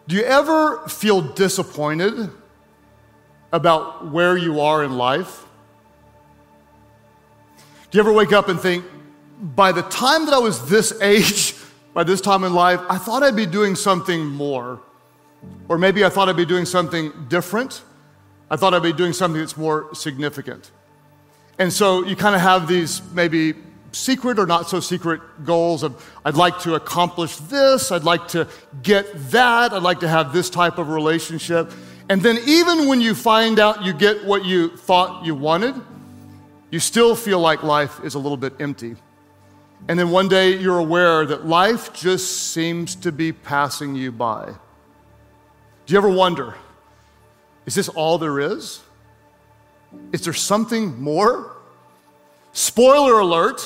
Do you ever feel disappointed about where you are in life? Do you ever wake up and think, by the time that I was this age, by this time in life, I thought I'd be doing something more. Or maybe I thought I'd be doing something different. I thought I'd be doing something that's more significant. And so you kind of have these maybe secret or not so secret goals of, I'd like to accomplish this, I'd like to get that, I'd like to have this type of relationship. And then even when you find out you get what you thought you wanted, you still feel like life is a little bit empty. And then one day you're aware that life just seems to be passing you by. Do you ever wonder, is this all there is? Is there something more? Spoiler alert,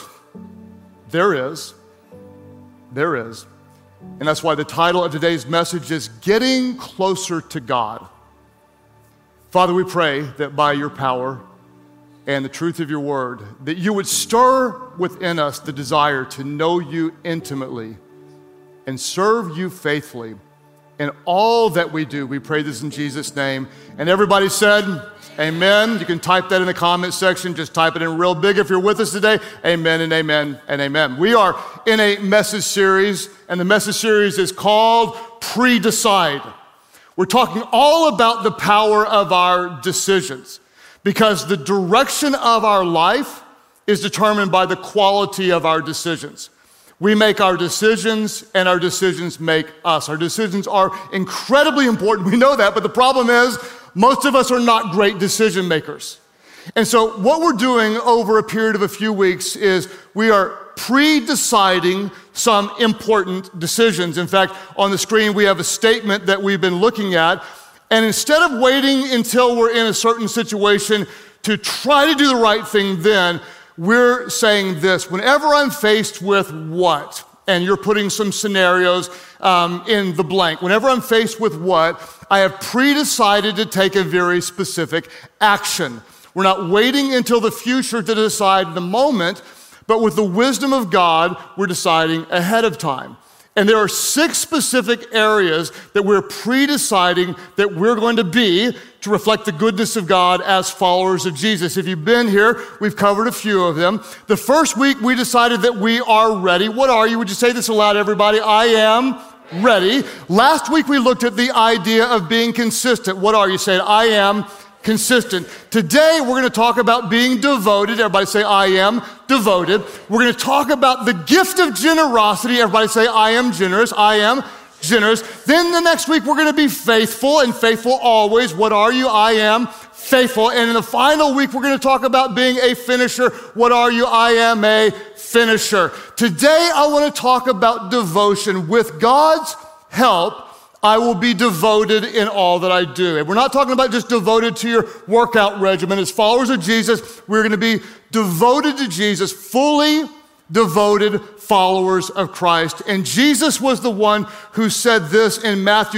there is. There is. And that's why the title of today's message is Getting Closer to God. Father, we pray that by your power and the truth of your word, that you would stir within us the desire to know you intimately and serve you faithfully in all that we do. We pray this in Jesus' name. And everybody said, amen. You can type that in the comment section. Just type it in real big if you're with us today. Amen and amen and amen. We are in a message series, and the message series is called Pre-Decide. We're talking all about the power of our decisions, because the direction of our life is determined by the quality of our decisions. We make our decisions, and our decisions make us. Our decisions are incredibly important. We know that, but the problem is most of us are not great decision makers. And so what we're doing over a period of a few weeks is we are pre-deciding some important decisions. In fact, on the screen we have a statement that we've been looking at. And instead of waiting until we're in a certain situation to try to do the right thing then, we're saying this: whenever I'm faced with what, and you're putting some scenarios in the blank, whenever I'm faced with what, I have pre-decided to take a very specific action. We're not waiting until the future to decide the moment, but with the wisdom of God, we're deciding ahead of time. And there are 6 specific areas that we're pre-deciding that we're going to be to reflect the goodness of God as followers of Jesus. If you've been here, we've covered a few of them. The first week, we decided that we are ready. What are you? Would you say this aloud, everybody? I am ready. Last week, we looked at the idea of being consistent. What are you? Say it. I am consistent. Today, we're going to talk about being devoted. Everybody say, I am devoted. We're going to talk about the gift of generosity. Everybody say, I am generous. I am generous. Then the next week, we're going to be faithful, and faithful always. What are you? I am faithful. And in the final week, we're going to talk about being a finisher. What are you? I am a finisher. Today, I want to talk about devotion. With God's help, I will be devoted in all that I do. And we're not talking about just devoted to your workout regimen. As followers of Jesus, we're going to be devoted to Jesus, fully devoted followers of Christ. And Jesus was the one who said this in Matthew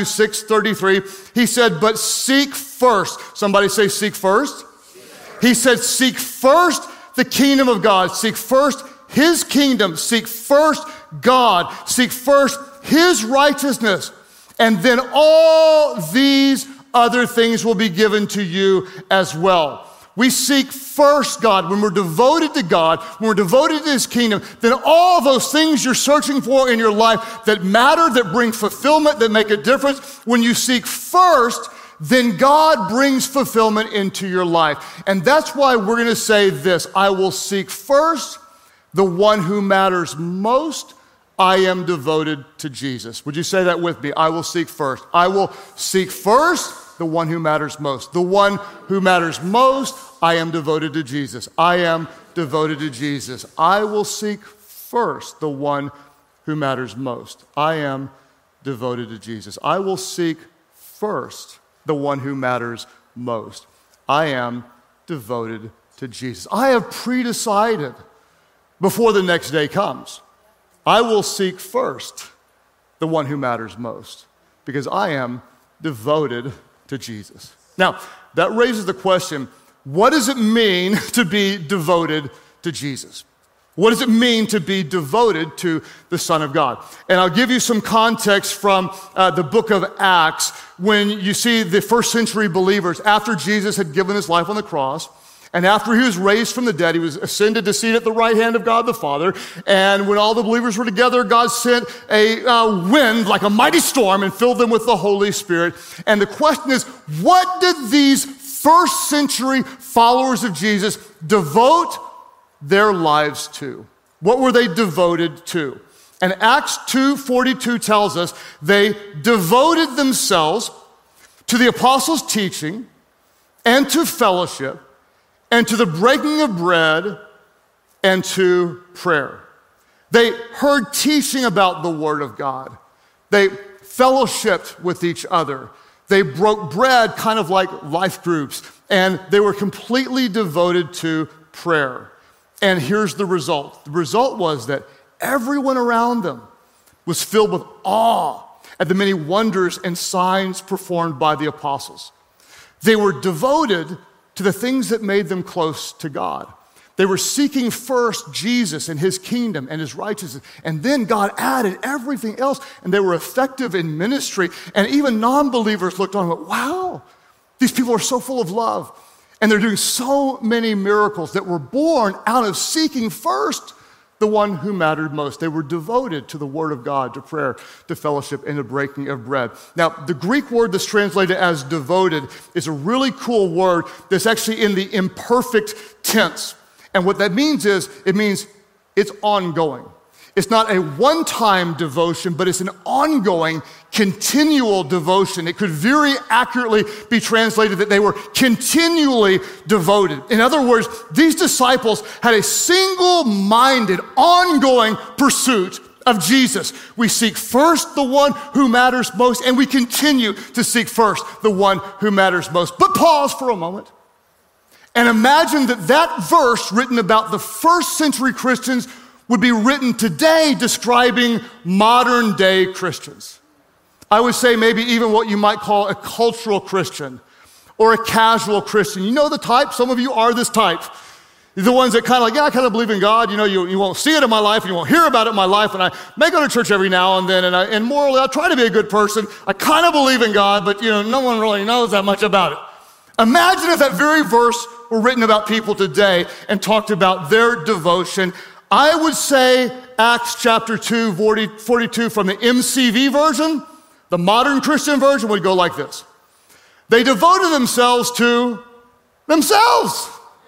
6:33. He said, but seek first. Somebody say, seek first. He said, seek first the kingdom of God. Seek first his kingdom. Seek first God. Seek first his righteousness. And then all these other things will be given to you as well. We seek first God. When we're devoted to God, when we're devoted to his kingdom, then all those things you're searching for in your life that matter, that bring fulfillment, that make a difference, when you seek first, then God brings fulfillment into your life. And that's why we're going to say this: I will seek first the one who matters most. I am devoted to Jesus. Would you say that with me? I will seek first. I will seek first the one who matters most. The one who matters most, I am devoted to Jesus. I am devoted to Jesus. I will seek first the one who matters most. I am devoted to Jesus. I will seek first the one who matters most. I am devoted to Jesus. I have pre-decided before the next day comes. I will seek first the one who matters most, because I am devoted to Jesus. Now, that raises the question, what does it mean to be devoted to Jesus? What does it mean to be devoted to the Son of God? And I'll give you some context from the book of Acts when you see the first century believers, after Jesus had given his life on the cross, and after he was raised from the dead, he was ascended to seat at the right hand of God the Father. And when all the believers were together, God sent a wind like a mighty storm and filled them with the Holy Spirit. And the question is, what did these first century followers of Jesus devote their lives to? What were they devoted to? And Acts 2:42 tells us they devoted themselves to the apostles' teaching and to fellowship and to the breaking of bread and to prayer. They heard teaching about the Word of God. They fellowshiped with each other. They broke bread kind of like life groups, and they were completely devoted to prayer. And here's the result. The result was that everyone around them was filled with awe at the many wonders and signs performed by the apostles. They were devoted to the things that made them close to God. They were seeking first Jesus and his kingdom and his righteousness, and then God added everything else, and they were effective in ministry. And even non-believers looked on and went, wow, these people are so full of love, and they're doing so many miracles that were born out of seeking first the one who mattered most. They were devoted to the Word of God, to prayer, to fellowship, and the breaking of bread. Now, the Greek word that's translated as devoted is a really cool word that's actually in the imperfect tense. And what that means is, it means it's ongoing. It's not a one-time devotion, but it's an ongoing, continual devotion. It could very accurately be translated that they were continually devoted. In other words, these disciples had a single-minded, ongoing pursuit of Jesus. We seek first the one who matters most, and we continue to seek first the one who matters most. But pause for a moment and imagine that verse written about the first century Christians would be written today describing modern day Christians. I would say maybe even what you might call a cultural Christian or a casual Christian. You know the type? Some of you are this type. The ones that kind of like, yeah, I kind of believe in God. You know, you won't see it in my life, and you won't hear about it in my life, and I may go to church every now and then, and morally, I try to be a good person. I kind of believe in God, but, no one really knows that much about it. Imagine if that very verse were written about people today and talked about their devotion. I would say Acts chapter 2, 42 from the MCV version, the modern Christian version, would go like this. They devoted themselves to themselves.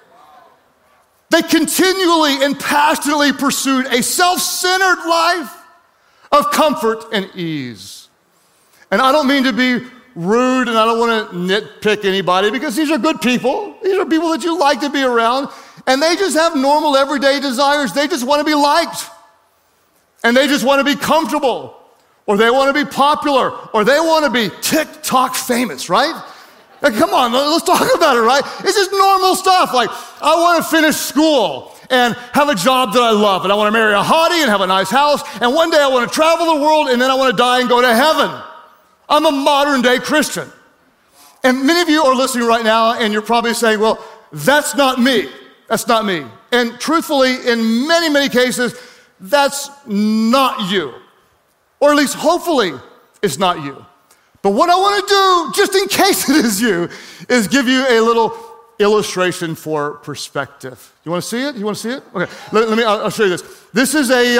They continually and passionately pursued a self-centered life of comfort and ease. And I don't mean to be rude, and I don't want to nitpick anybody, because these are good people. These are people that you like to be around, and they just have normal everyday desires. They just want to be liked, and they just want to be comfortable, or they want to be popular, or they want to be TikTok famous, right? Like, come on, let's talk about it, right? It's just normal stuff. Like, I want to finish school and have a job that I love, and I want to marry a hottie and have a nice house, and one day I want to travel the world, and then I want to die and go to heaven. I'm a modern day Christian. And many of you are listening right now, and you're probably saying, well, that's not me. That's not me. And truthfully, in many, many cases, that's not you. Or at least hopefully it's not you. But what I want to do, just in case it is you, is give you a little illustration for perspective. You want to see it? You want to see it? Okay, I'll show you this. This is a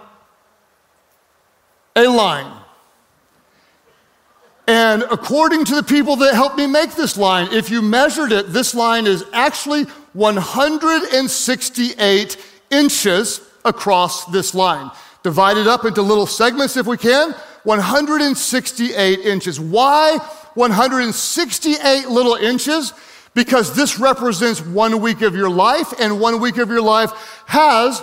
line. And according to the people that helped me make this line, if you measured it, this line is actually 168 inches across this line. Divided up into little segments if we can, 168 inches. Why 168 little inches? Because this represents 1 week of your life, and 1 week of your life has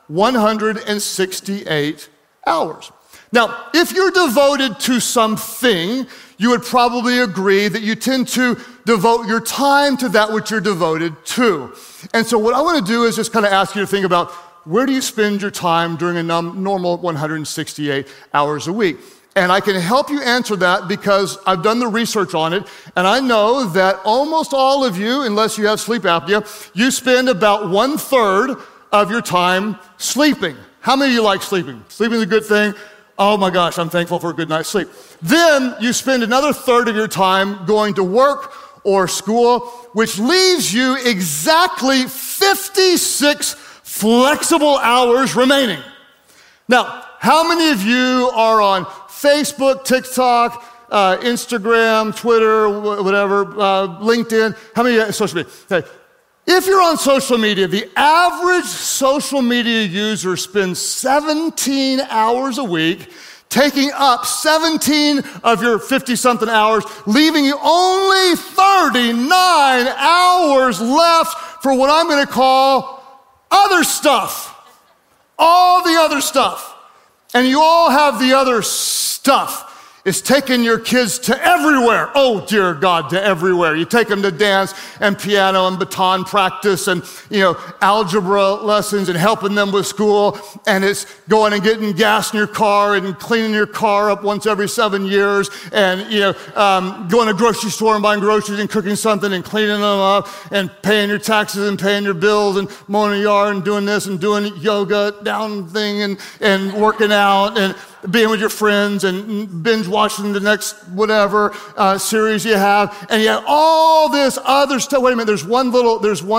168 hours. Now, if you're devoted to something, you would probably agree that you tend to devote your time to that which you're devoted to. And so what I want to do is just kind of ask you to think about, where do you spend your time during a normal 168 hours a week? And I can help you answer that because I've done the research on it, and I know that almost all of you, unless you have sleep apnea, you spend about 1/3 of your time sleeping. How many of you like sleeping? Sleeping is a good thing. Oh my gosh, I'm thankful for a good night's sleep. Then you spend another third of your time going to work or school, which leaves you exactly 56 flexible hours remaining. Now, how many of you are on Facebook, TikTok, Instagram, Twitter, whatever, LinkedIn? How many of you social media? Okay. If you're on social media, the average social media user spends 17 hours a week, taking up 17 of your 50-something hours, leaving you only 39 hours left for what I'm going to call other stuff. All the other stuff. And you all have the other stuff. It's taking your kids to everywhere. Oh, dear God, to everywhere. You take them to dance and piano and baton practice and, algebra lessons and helping them with school. And it's going and getting gas in your car and cleaning your car up once every 7 years and, going to the grocery store and buying groceries and cooking something and cleaning them up and paying your taxes and paying your bills and mowing the yard and doing this and doing yoga down thing and working out and being with your friends and binge watching the next whatever series you have, and you have all this other stuff. Wait a minute, there's one little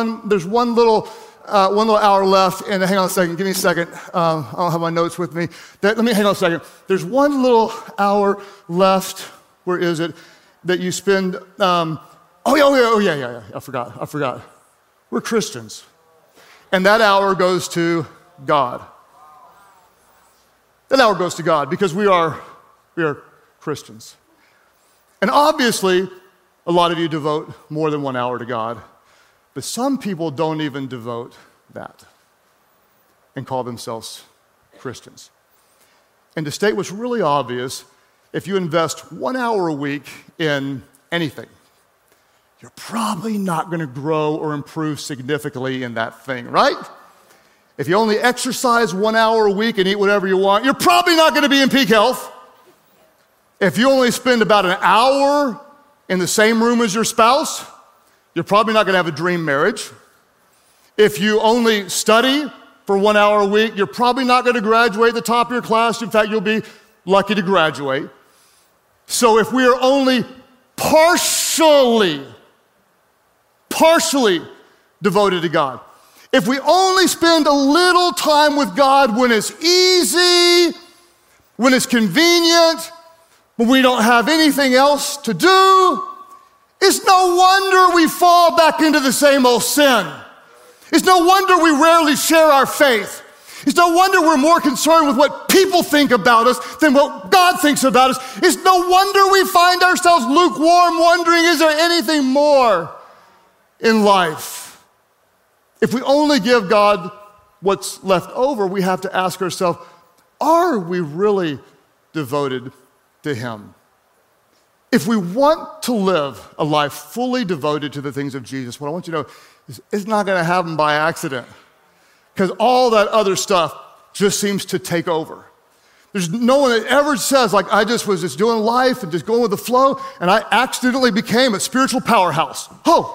hour left, and hang on a second, give me a second. I don't have my notes with me. Let me hang on a second. There's one little hour left. Where is it? That you spend. Yeah. I forgot. We're Christians, and that hour goes to God. That hour goes to God because we are Christians. And obviously, a lot of you devote more than 1 hour to God, but some people don't even devote that and call themselves Christians. And to state what's really obvious, if you invest 1 hour a week in anything, you're probably not going to grow or improve significantly in that thing, right? If you only exercise 1 hour a week and eat whatever you want, you're probably not going to be in peak health. If you only spend about an hour in the same room as your spouse, you're probably not going to have a dream marriage. If you only study for 1 hour a week, you're probably not going to graduate at the top of your class. In fact, you'll be lucky to graduate. So if we are only partially devoted to God, if we only spend a little time with God when it's easy, when it's convenient, when we don't have anything else to do, it's no wonder we fall back into the same old sin. It's no wonder we rarely share our faith. It's no wonder we're more concerned with what people think about us than what God thinks about us. It's no wonder we find ourselves lukewarm, wondering, is there anything more in life? If we only give God what's left over, we have to ask ourselves, are we really devoted to Him? If we want to live a life fully devoted to the things of Jesus, what I want you to know is it's not going to happen by accident, because all that other stuff just seems to take over. There's no one that ever says, like, I just was just doing life and just going with the flow, and I accidentally became a spiritual powerhouse.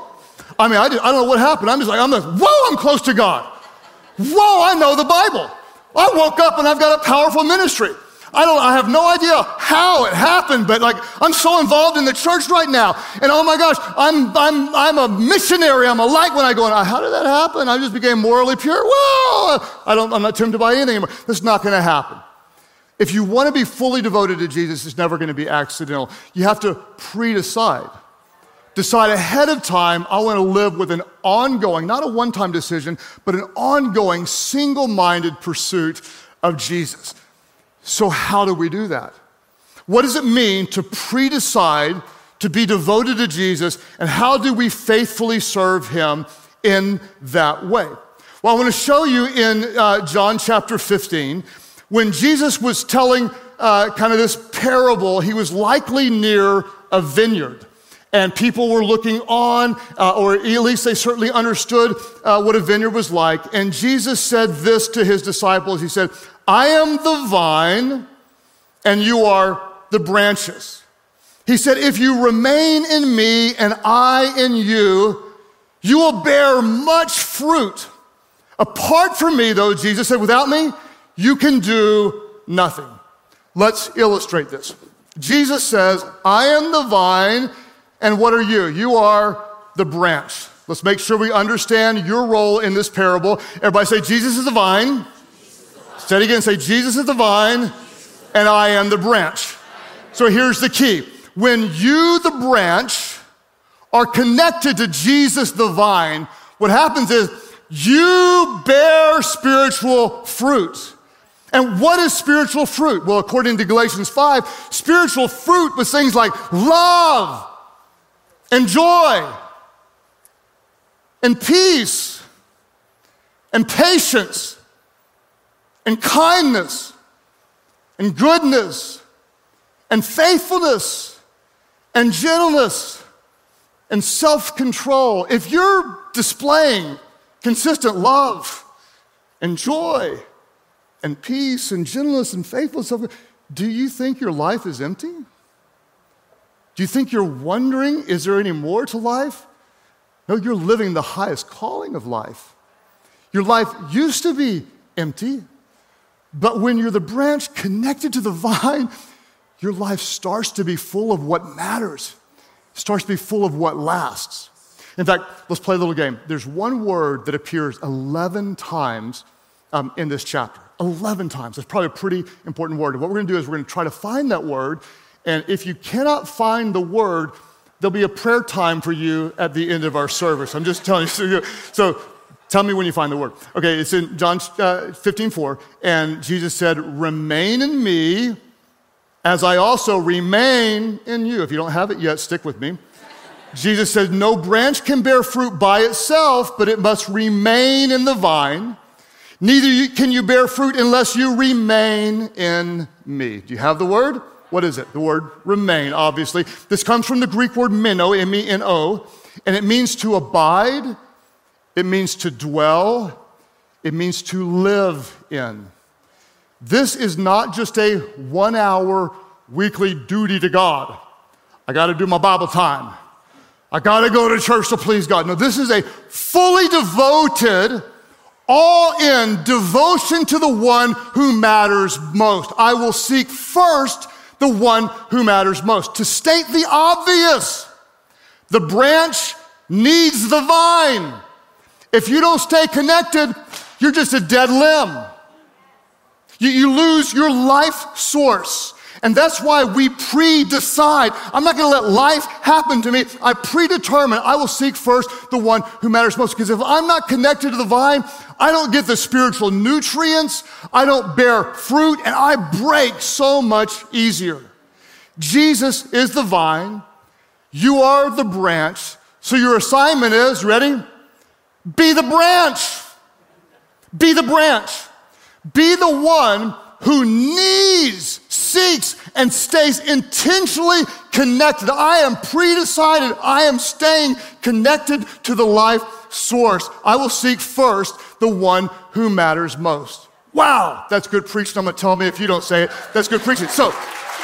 I don't know what happened. I'm like, whoa, I'm close to God. Whoa, I know the Bible. I woke up and I've got a powerful ministry. I have no idea how it happened, but I'm so involved in the church right now. And oh my gosh, I'm a missionary. I'm a light when I go in. How did that happen? I just became morally pure. Whoa, I'm not tempted by anything anymore. That's not going to happen. If you want to be fully devoted to Jesus, it's never going to be accidental. You have to pre-decide. Decide ahead of time, I want to live with an ongoing, not a one-time decision, but an ongoing, single-minded pursuit of Jesus. So how do we do that? What does it mean to pre-decide to be devoted to Jesus, and how do we faithfully serve Him in that way? Well, I want to show you in John chapter 15, when Jesus was telling kind of this parable, he was likely near a vineyard. And people were looking on, or at least they certainly understood what a vineyard was like. And Jesus said this to his disciples. He said, I am the vine, and you are the branches. He said, if you remain in me and I in you, you will bear much fruit. Apart from me, though, Jesus said, without me, you can do nothing. Let's illustrate this. Jesus says, I am the vine, and what are you? You are the branch. Let's make sure we understand your role in this parable. Everybody say, Jesus is the vine. Say it again, say, Jesus is the vine, and I am the branch. So here's the key. When you, the branch, are connected to Jesus, the vine, what happens is you bear spiritual fruit. And what is spiritual fruit? Well, according to Galatians 5, spiritual fruit was things like love and joy and peace and patience and kindness and goodness and faithfulness and gentleness and self-control. If you're displaying consistent love and joy and peace and gentleness and faithfulness, do you think your life is empty? Do you think you're wondering, is there any more to life? No, you're living the highest calling of life. Your life used to be empty, but when you're the branch connected to the vine, your life starts to be full of what matters, starts to be full of what lasts. In fact, let's play a little game. There's one word that appears 11 times in this chapter. 11 times. That's probably a pretty important word. And what we're going to do is we're going to try to find that word. And if you cannot find the word, there'll be a prayer time for you at the end of our service. I'm just telling you. So tell me when you find the word. Okay, it's in John 15:4. And Jesus said, remain in me as I also remain in you. If you don't have it yet, stick with me. Jesus said, no branch can bear fruit by itself, but it must remain in the vine. Neither can you bear fruit unless you remain in me. Do you have the word? What is it? The word remain, obviously. This comes from the Greek word meno, M-E-N-O, and it means to abide, it means to dwell, it means to live in. This is not just a 1 hour weekly duty to God. I got to do my Bible time. I got to go to church to please God. No, this is a fully devoted, all-in devotion to the one who matters most. I will seek first the one who matters most. To state the obvious, the branch needs the vine. If you don't stay connected, you're just a dead limb. You lose your life source. And that's why we pre-decide. I'm not going to let life happen to me. I predetermine I will seek first the one who matters most. Because if I'm not connected to the vine, I don't get the spiritual nutrients, I don't bear fruit, and I break so much easier. Jesus is the vine. You are the branch. So your assignment is, ready? Be the branch. Be the branch. Be the one who needs, seeks, and stays intentionally connected. I am pre-decided. I am staying connected to the life source. I will seek first the one who matters most. Wow, that's good preaching. I'm going to tell me if you don't say it. That's good preaching. So,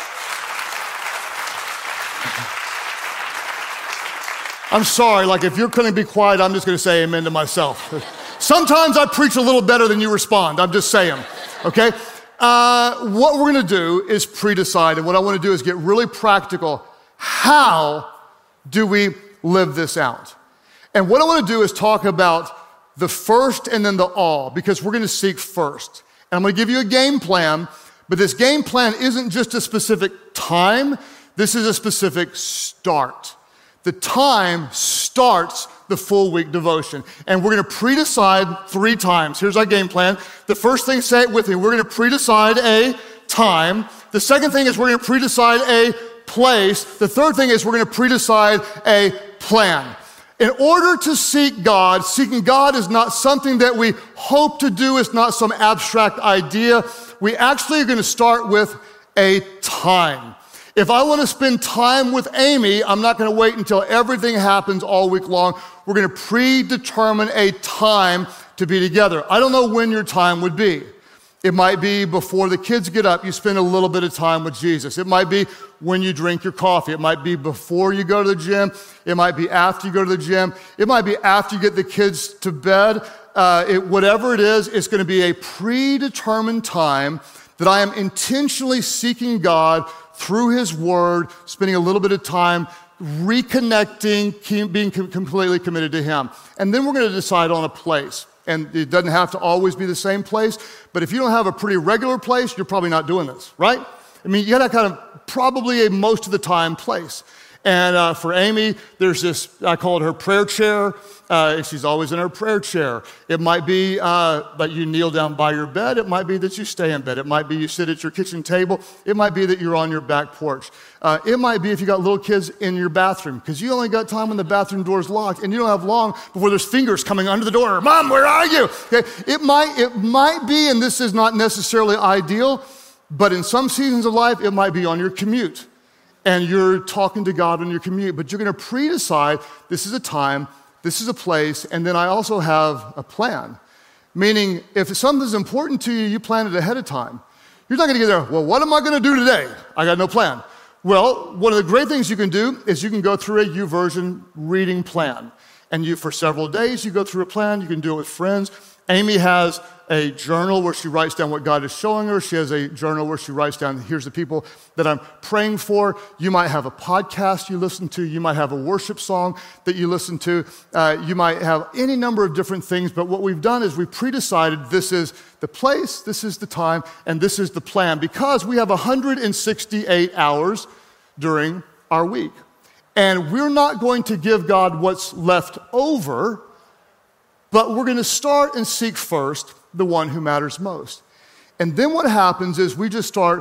I'm sorry, like if you're going to be quiet, I'm just going to say amen to myself. Sometimes I preach a little better than you respond. I'm just saying, okay? What we're going to do is pre-decide, and what I want to do is get really practical. How do we live this out? And what I want to do is talk about the first and then the all, because we're going to seek first. And I'm going to give you a game plan, but this game plan isn't just a specific time. This is a specific start. The time starts the full week devotion. And we're going to pre-decide 3 times. Here's our game plan. The first thing, say it with me, we're going to pre-decide a time. The second thing is we're going to pre-decide a place. The third thing is we're going to pre-decide a plan. In order to seek God, seeking God is not something that we hope to do. It's not some abstract idea. We actually are going to start with a time. If I want to spend time with Amy, I'm not going to wait until everything happens all week long. We're going to predetermine a time to be together. I don't know when your time would be. It might be before the kids get up, you spend a little bit of time with Jesus. It might be when you drink your coffee. It might be before you go to the gym. It might be after you go to the gym. It might be after you get the kids to bed. whatever it is, it's going to be a predetermined time that I am intentionally seeking God through His Word, spending a little bit of time reconnecting, being completely committed to Him. And then we're going to decide on a place. And it doesn't have to always be the same place, but if you don't have a pretty regular place, you're probably not doing this, right? I mean, you got to kind of probably a most of the time place. And for Amy, there's this, I call it her prayer chair, and she's always in her prayer chair. It might be that you kneel down by your bed. It might be that you stay in bed. It might be you sit at your kitchen table. It might be that you're on your back porch. It might be if you got little kids in your bathroom, because you only got time when the bathroom door's locked, and you don't have long before there's fingers coming under the door. Mom, where are you? Okay? It might be, and this is not necessarily ideal, but in some seasons of life, it might be on your commute. And you're talking to God on your commute, but you're going to pre-decide this is a time, this is a place, and then I also have a plan. Meaning, if something's important to you, you plan it ahead of time. You're not going to get there, well, what am I going to do today? I got no plan. Well, one of the great things you can do is you can go through a YouVersion reading plan. And for several days, you go through a plan. You can do it with friends. Amy has a journal where she writes down what God is showing her. She has a journal where she writes down, here's the people that I'm praying for. You might have a podcast you listen to. You might have a worship song that you listen to. You might have any number of different things. But what we've done is we've pre-decided this is the place, this is the time, and this is the plan, because we have 168 hours during our week. And we're not going to give God what's left over, but we're going to start and seek first the one who matters most. And then what happens is we just start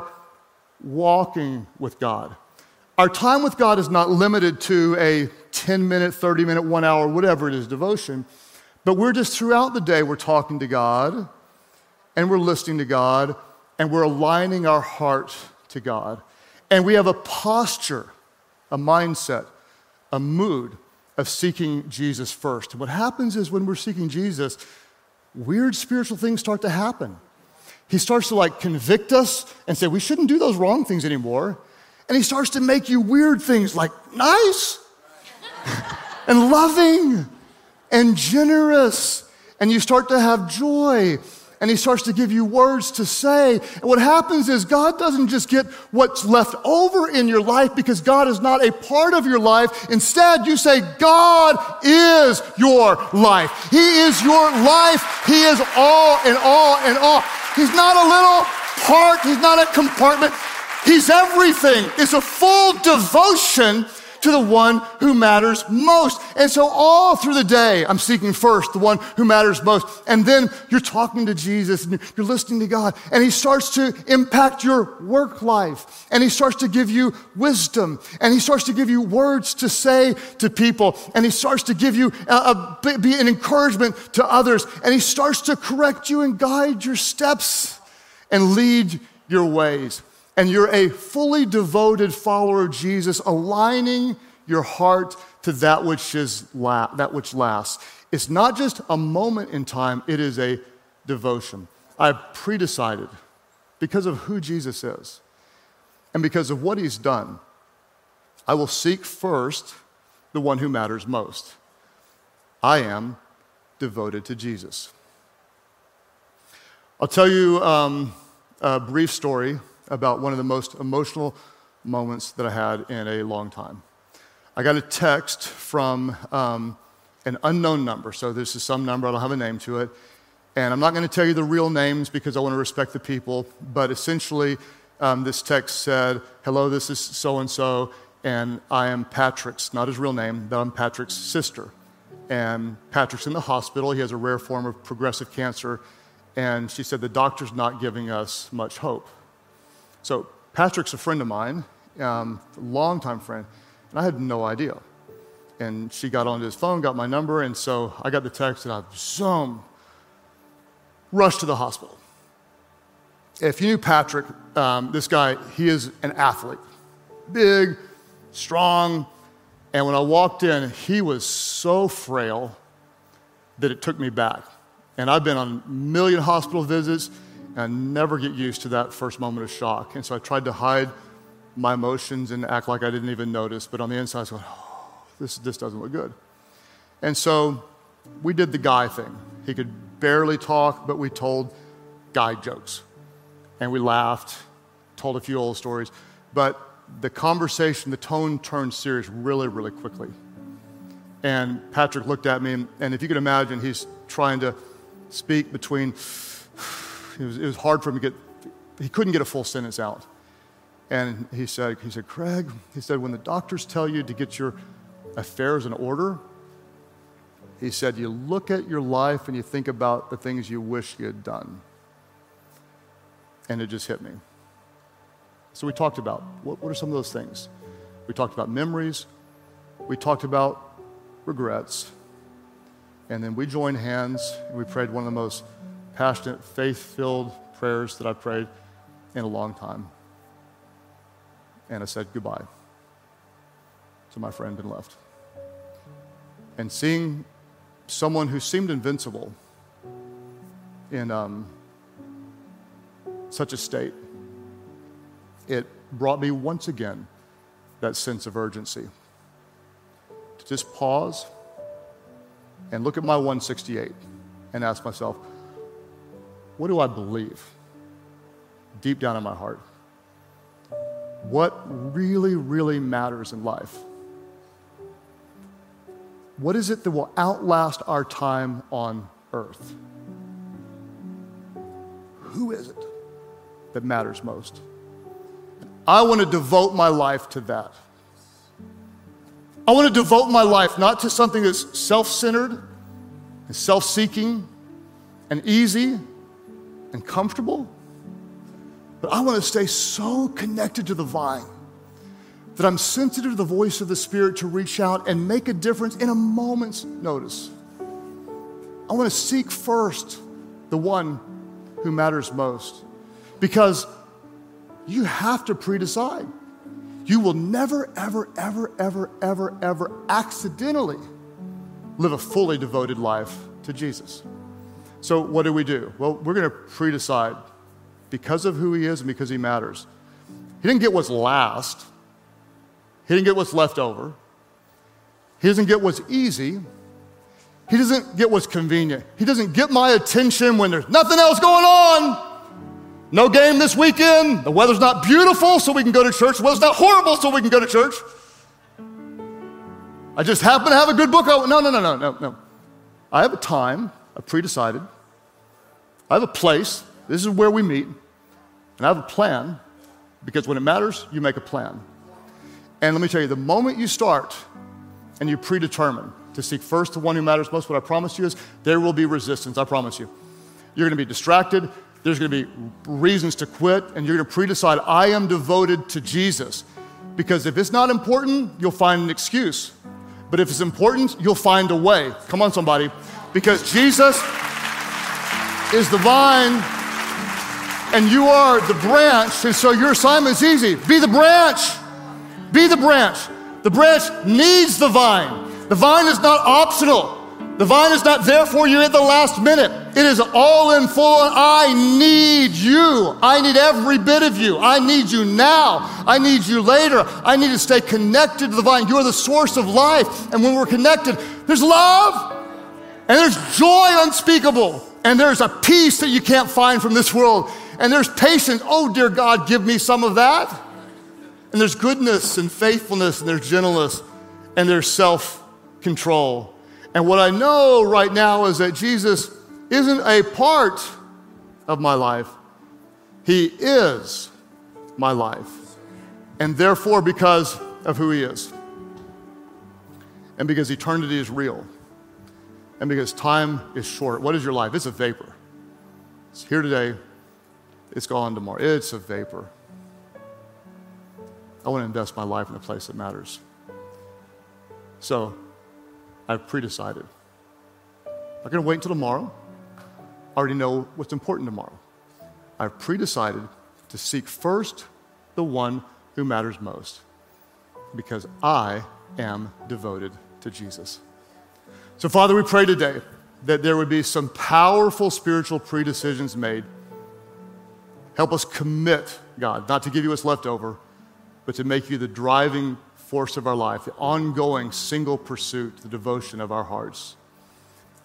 walking with God. Our time with God is not limited to a 10-minute, 30-minute, 1 hour, whatever it is, devotion. But we're just throughout the day, we're talking to God, and we're listening to God, and we're aligning our heart to God. And we have a posture, a mindset, a mood of seeking Jesus first. And what happens is when we're seeking Jesus, weird spiritual things start to happen. He starts to convict us and say, we shouldn't do those wrong things anymore. And he starts to make you weird things like nice and loving and generous. And you start to have joy. And he starts to give you words to say. And what happens is God doesn't just get what's left over in your life, because God is not a part of your life. Instead, you say, God is your life. He is your life. He is all and all and all. He's not a little part. He's not a compartment. He's everything. It's a full devotion to the one who matters most. And so all through the day, I'm seeking first the one who matters most. And then you're talking to Jesus and you're listening to God, and he starts to impact your work life, and he starts to give you wisdom, and he starts to give you words to say to people, and he starts to give you be an encouragement to others, and he starts to correct you and guide your steps and lead your ways. And you're a fully devoted follower of Jesus, aligning your heart to that which lasts. It's not just a moment in time, it is a devotion. I've pre-decided, because of who Jesus is and because of what he's done, I will seek first the one who matters most. I am devoted to Jesus. I'll tell you a brief story about one of the most emotional moments that I had in a long time. I got a text from an unknown number. So this is some number, I don't have a name to it. And I'm not going to tell you the real names because I want to respect the people. But essentially, this text said, hello, this is so-and-so, and I am Patrick's, not his real name, but I'm Patrick's sister. And Patrick's in the hospital. He has a rare form of progressive cancer. And she said, the doctor's not giving us much hope. So Patrick's a friend of mine, a longtime friend, and I had no idea. And she got onto his phone, got my number, and so I got the text, and I rushed to the hospital. If you knew Patrick, this guy, he is an athlete. Big, strong, and when I walked in, he was so frail that it took me back. And I've been on a million hospital visits, and I never get used to that first moment of shock. And so I tried to hide my emotions and act like I didn't even notice. But on the inside, I was going, this doesn't look good. And so we did the guy thing. He could barely talk, but we told guide jokes. And we laughed, told a few old stories. But the conversation, the tone turned serious really, really quickly. And Patrick looked at me, and if you can imagine, he's trying to speak between, it was hard for him to he couldn't get a full sentence out. And he said, Craig, he said, when the doctors tell you to get your affairs in order, he said, you look at your life and you think about the things you wish you had done. And it just hit me. So we talked about, what are some of those things? We talked about memories. We talked about regrets. And then we joined hands and we prayed one of the most passionate, faith-filled prayers that I've prayed in a long time. And I said goodbye to my friend and left. And seeing someone who seemed invincible in such a state, it brought me once again that sense of urgency. To just pause and look at my 168 and ask myself, what do I believe deep down in my heart? What really, really matters in life? What is it that will outlast our time on earth? Who is it that matters most? I want to devote my life to that. I want to devote my life not to something that's self-centered and self-seeking and easy and comfortable, but I want to stay so connected to the vine that I'm sensitive to the voice of the Spirit to reach out and make a difference in a moment's notice. I want to seek first the one who matters most, because you have to pre-decide. You will never, ever, ever, ever, ever, ever accidentally live a fully devoted life to Jesus. So what do? Well, we're going to pre-decide because of who he is and because he matters. He didn't get what's last. He didn't get what's left over. He doesn't get what's easy. He doesn't get what's convenient. He doesn't get my attention when there's nothing else going on. No game this weekend. The weather's not beautiful, so we can go to church. The weather's not horrible, so we can go to church. I just happen to have a good book. No. I have a time. I've pre-decided. I have a place. This is where we meet. And I have a plan, because when it matters, you make a plan. And let me tell you, the moment you start and you predetermine to seek first the one who matters most, what I promise you is there will be resistance, I promise you. You're going to be distracted. There's going to be reasons to quit, and you're going to pre-decide, I am devoted to Jesus. Because if it's not important, you'll find an excuse. But if it's important, you'll find a way. Come on, somebody. Because Jesus is the vine, and you are the branch, and so your assignment is easy. Be the branch. Be the branch. The branch needs the vine. The vine is not optional. The vine is not there for you at the last minute. It is all in full. I need you. I need every bit of you. I need you now. I need you later. I need to stay connected to the vine. You are the source of life. And when we're connected, there's love and there's joy unspeakable. And there's a peace that you can't find from this world. And there's patience. Oh, dear God, give me some of that. And there's goodness and faithfulness, and there's gentleness, and there's self-control. And what I know right now is that Jesus isn't a part of my life. He is my life. And therefore, because of who he is, and because eternity is real, and because time is short. What is your life? It's a vapor. It's here today. It's gone tomorrow. It's a vapor. I want to invest my life in a place that matters. So, I've pre-decided. I'm not going to wait until tomorrow. I already know what's important tomorrow. I've pre-decided to seek first the one who matters most, because I am devoted to Jesus. So, Father, we pray today that there would be some powerful spiritual pre-decisions made. Help us commit, God, not to give you what's left over, but to make you the driving force of our life, the ongoing single pursuit, the devotion of our hearts.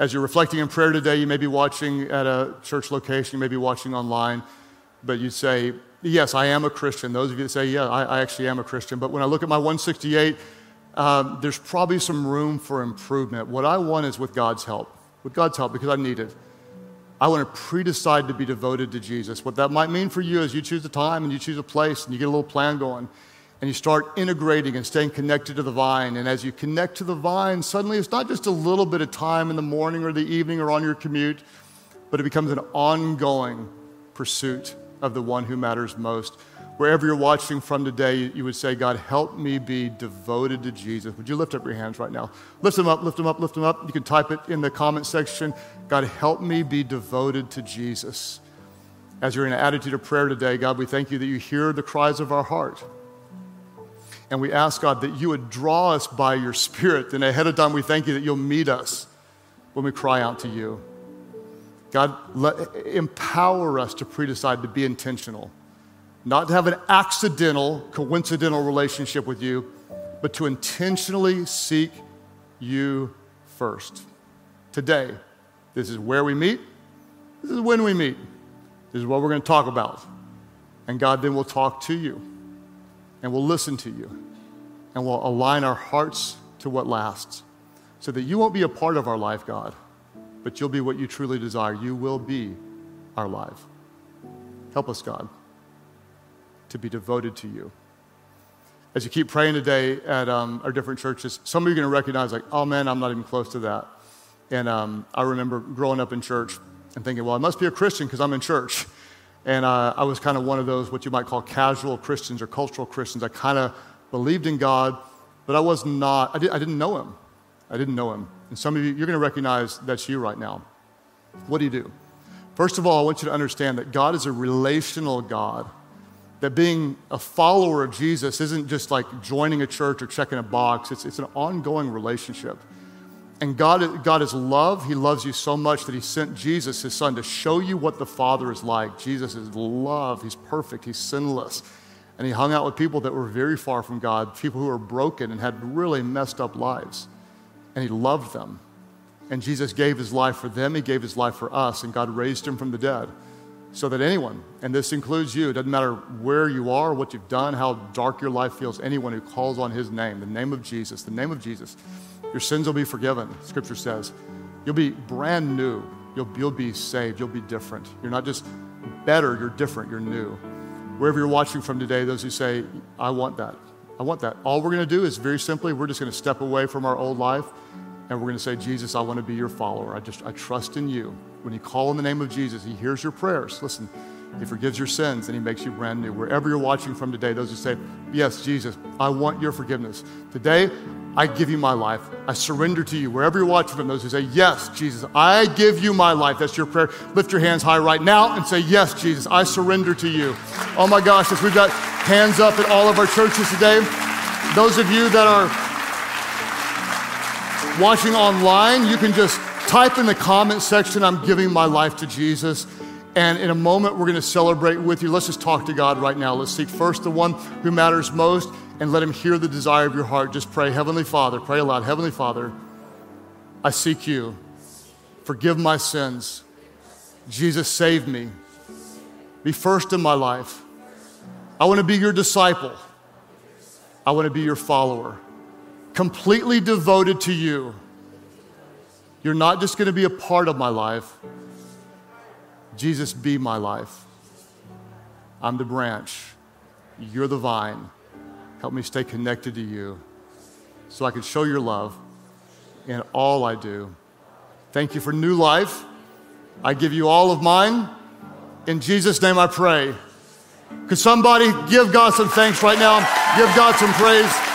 As you're reflecting in prayer today, you may be watching at a church location, you may be watching online, but you say, yes, I am a Christian. Those of you that say, yeah, I actually am a Christian. But when I look at my 168, there's probably some room for improvement. What I want is with God's help, because I need it. I want to pre-decide to be devoted to Jesus. What that might mean for you is you choose a time and you choose a place and you get a little plan going and you start integrating and staying connected to the vine. And as you connect to the vine, suddenly it's not just a little bit of time in the morning or the evening or on your commute, but it becomes an ongoing pursuit of the one who matters most. Wherever you're watching from today, you would say, God, help me be devoted to Jesus. Would you lift up your hands right now? Lift them up, lift them up, lift them up. You can type it in the comment section. God, help me be devoted to Jesus. As you're in an attitude of prayer today, God, we thank you that you hear the cries of our heart. And we ask, God, that you would draw us by your Spirit. And ahead of time, we thank you that you'll meet us when we cry out to you. God, empower us to pre-decide to be intentional. Not to have an accidental, coincidental relationship with you, but to intentionally seek you first. Today, this is where we meet. This is when we meet. This is what we're going to talk about. And God, then we'll talk to you. And we'll listen to you. And we'll align our hearts to what lasts. So that you won't be a part of our life, God, but you'll be what you truly desire. You will be our life. Help us, God, to be devoted to you. As you keep praying today at our different churches, some of you are going to recognize, like, oh man, I'm not even close to that. And I remember growing up in church and thinking, well, I must be a Christian because I'm in church. And I was kind of one of those, what you might call casual Christians or cultural Christians. I kind of believed in God, but I didn't know him. I didn't know him. And some of you, you're going to recognize that's you right now. What do you do? First of all, I want you to understand that God is a relational God. That being a follower of Jesus isn't just like joining a church or checking a box. It's an ongoing relationship. And God is love. He loves you so much that he sent Jesus, his son, to show you what the Father is like. Jesus is love. He's perfect. He's sinless. And he hung out with people that were very far from God, people who were broken and had really messed up lives. And he loved them. And Jesus gave his life for them. He gave his life for us. And God raised him from the dead. So that anyone, and this includes you, it doesn't matter where you are, what you've done, how dark your life feels, anyone who calls on his name, the name of Jesus, your sins will be forgiven, Scripture says. You'll be brand new. You'll be saved. You'll be different. You're not just better, you're different, you're new. Wherever you're watching from today, those who say, I want that. All we're going to do is very simply, we're just going to step away from our old life and we're going to say, Jesus, I want to be your follower. I trust in you. When you call in the name of Jesus, he hears your prayers. Listen, he forgives your sins and he makes you brand new. Wherever you're watching from today, those who say, yes, Jesus, I want your forgiveness. Today, I give you my life. I surrender to you. Wherever you're watching from, those who say, yes, Jesus, I give you my life. That's your prayer. Lift your hands high right now and say, yes, Jesus, I surrender to you. Oh my gosh, as we've got hands up at all of our churches today, those of you that are watching online, you can just type in the comment section, I'm giving my life to Jesus. And in a moment, we're going to celebrate with you. Let's just talk to God right now. Let's seek first the one who matters most and let him hear the desire of your heart. Just pray, Heavenly Father, pray aloud. Heavenly Father, I seek you. Forgive my sins. Jesus, save me. Be first in my life. I want to be your disciple. I want to be your follower. Completely devoted to you. You're not just going to be a part of my life. Jesus, be my life. I'm the branch. You're the vine. Help me stay connected to you so I can show your love in all I do. Thank you for new life. I give you all of mine. In Jesus' name I pray. Could somebody give God some thanks right now? Give God some praise.